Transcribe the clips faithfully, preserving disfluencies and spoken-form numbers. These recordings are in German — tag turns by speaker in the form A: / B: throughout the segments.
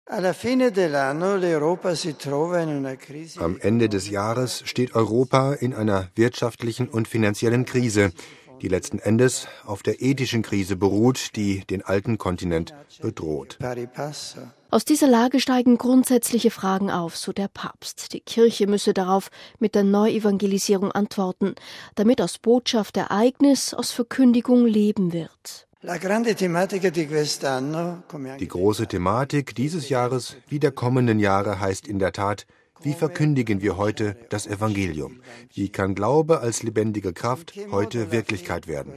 A: Am Ende des Jahres steht Europa in einer wirtschaftlichen und finanziellen Krise, die letzten Endes auf der ethischen Krise beruht, die den alten Kontinent bedroht.
B: Aus dieser Lage steigen grundsätzliche Fragen auf, so der Papst. Die Kirche müsse darauf mit der Neuevangelisierung antworten, damit aus Botschaft Ereignis, aus Verkündigung Leben wird.
A: Die große Thematik dieses Jahres wie der kommenden Jahre heißt in der Tat: Wie verkündigen wir heute das Evangelium? Wie kann Glaube als lebendige Kraft heute Wirklichkeit werden?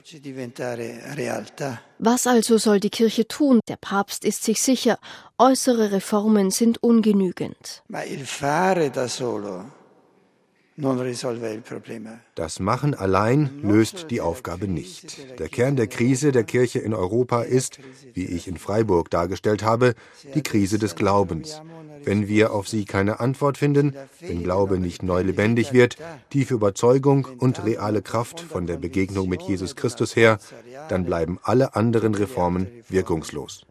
B: Was also soll die Kirche tun? Der Papst ist sich sicher, äußere Reformen sind ungenügend.
A: Das Machen allein löst die Aufgabe nicht. Der Kern der Krise der Kirche in Europa ist, wie ich in Freiburg dargestellt habe, die Krise des Glaubens. Wenn wir auf sie keine Antwort finden, wenn Glaube nicht neu lebendig wird, tiefe Überzeugung und reale Kraft von der Begegnung mit Jesus Christus her, dann bleiben alle anderen Reformen wirkungslos.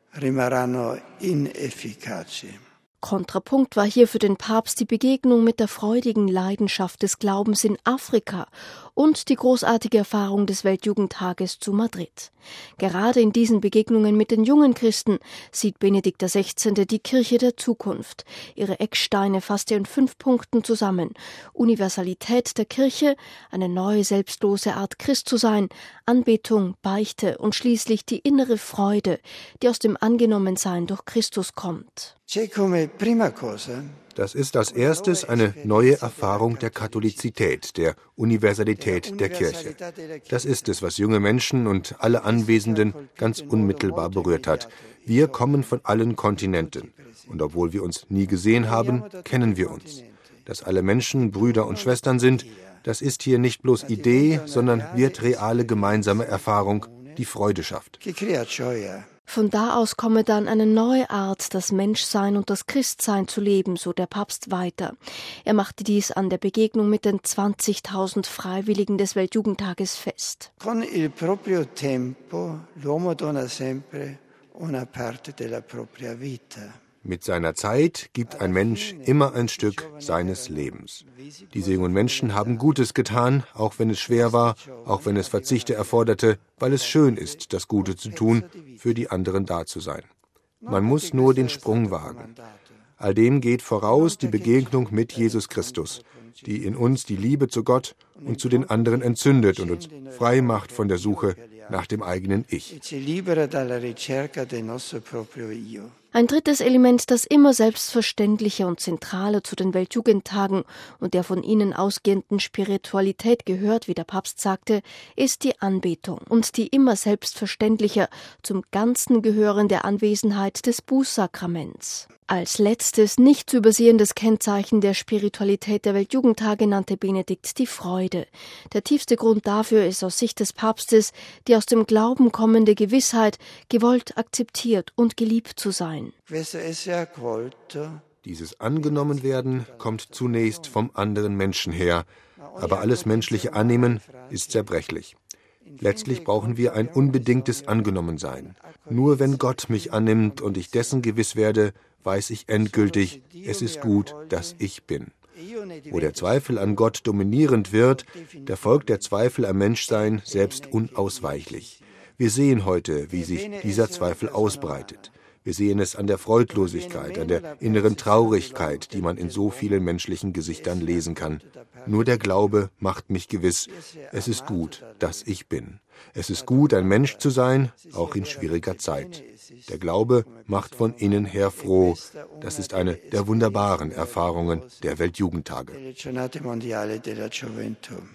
B: Kontrapunkt war hier für den Papst die Begegnung mit der freudigen Leidenschaft des Glaubens in Afrika und die großartige Erfahrung des Weltjugendtages zu Madrid. Gerade in diesen Begegnungen mit den jungen Christen sieht Benedikt der Sechzehnte die Kirche der Zukunft. Ihre Ecksteine fasst er in fünf Punkten zusammen: Universalität der Kirche, eine neue selbstlose Art Christ zu sein, Anbetung, Beichte und schließlich die innere Freude, die aus dem Angenommensein durch Christus kommt.
A: Das ist als erstes eine neue Erfahrung der Katholizität, der Universalität der Kirche. Das ist es, was junge Menschen und alle Anwesenden ganz unmittelbar berührt hat. Wir kommen von allen Kontinenten. Und obwohl wir uns nie gesehen haben, kennen wir uns. Dass alle Menschen Brüder und Schwestern sind, das ist hier nicht bloß Idee, sondern wird reale gemeinsame Erfahrung, die Freude schafft.
B: Von da aus komme dann eine neue Art, das Menschsein und das Christsein zu leben, so der Papst weiter. Er machte dies an der Begegnung mit den zwanzigtausend Freiwilligen des Weltjugendtages fest.
C: Con il proprio tempo l'uomo dona sempre una parte della propria vita.
A: Mit seiner Zeit gibt ein Mensch immer ein Stück seines Lebens. Diese jungen Menschen haben Gutes getan, auch wenn es schwer war, auch wenn es Verzichte erforderte, weil es schön ist, das Gute zu tun, für die anderen da zu sein. Man muss nur den Sprung wagen. All dem geht voraus die Begegnung mit Jesus Christus, die in uns die Liebe zu Gott und zu den anderen entzündet und uns frei macht von der Suche nach dem eigenen Ich.
B: Ein drittes Element, das immer selbstverständlicher und zentraler zu den Weltjugendtagen und der von ihnen ausgehenden Spiritualität gehört, wie der Papst sagte, ist die Anbetung und die immer selbstverständlicher zum Ganzen gehörende Anwesenheit des Bußsakraments. Als letztes, nicht zu übersehendes Kennzeichen der Spiritualität der Weltjugendtage nannte Benedikt die Freude. Der tiefste Grund dafür ist aus Sicht des Papstes die aus dem Glauben kommende Gewissheit, gewollt, akzeptiert und geliebt zu sein.
A: Dieses Angenommenwerden kommt zunächst vom anderen Menschen her, aber alles menschliche Annehmen ist zerbrechlich. Letztlich brauchen wir ein unbedingtes Angenommensein. Nur wenn Gott mich annimmt und ich dessen gewiss werde, weiß ich endgültig, es ist gut, dass ich bin. Wo der Zweifel an Gott dominierend wird, da folgt der Zweifel am Menschsein selbst unausweichlich. Wir sehen heute, wie sich dieser Zweifel ausbreitet. Wir sehen es an der Freudlosigkeit, an der inneren Traurigkeit, die man in so vielen menschlichen Gesichtern lesen kann. Nur der Glaube macht mich gewiss, es ist gut, dass ich bin. Es ist gut, ein Mensch zu sein, auch in schwieriger Zeit. Der Glaube macht von innen her froh. Das ist eine der wunderbaren Erfahrungen der Weltjugendtage.